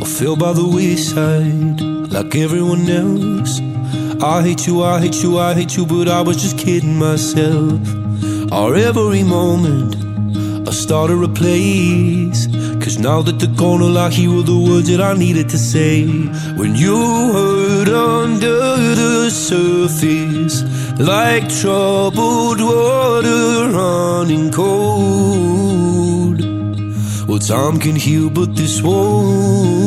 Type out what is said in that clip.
I fell by the wayside like everyone else. I hate you, I hate you, I hate you, but I was just kidding myself. Or every moment I started a place, 'cause now that they're gone, all I hear were the words that I needed to say. When you hurt under the surface, like troubled water running cold. Well, time can heal, but this won't.